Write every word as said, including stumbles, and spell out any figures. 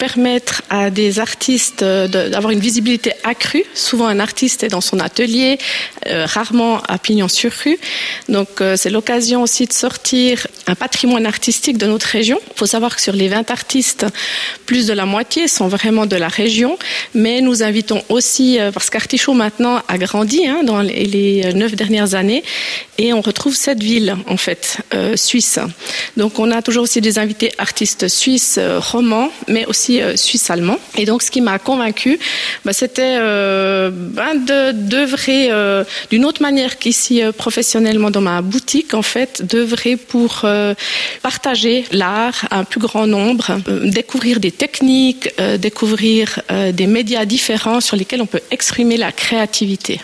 permettre à des artistes de, d'avoir une visibilité accrue. Souvent, un artiste est dans son atelier, euh, rarement à pignon sur rue. Donc, euh, c'est l'occasion aussi de sortir un patrimoine artistique de notre région. Il faut savoir que sur les vingt artistes, plus de la moitié sont vraiment de la région. Mais nous invitons aussi, euh, parce qu'Artichaut maintenant a grandi hein, dans les, les neuf dernières années, et on retrouve cette ville, en fait, euh, suisse. Donc, on a toujours aussi des invités artistes suisses, euh, romans, mais aussi euh, suisses-allemands. Et donc, ce qui m'a convaincue, bah, c'était euh, bah, de, d'œuvrer euh, d'une autre manière qu'ici, euh, professionnellement dans ma boutique, en fait, d'œuvrer pour euh, partager l'art à un plus grand nombre, euh, découvrir des techniques, euh, découvrir euh, des médias différents sur lesquels on peut exprimer la créativité.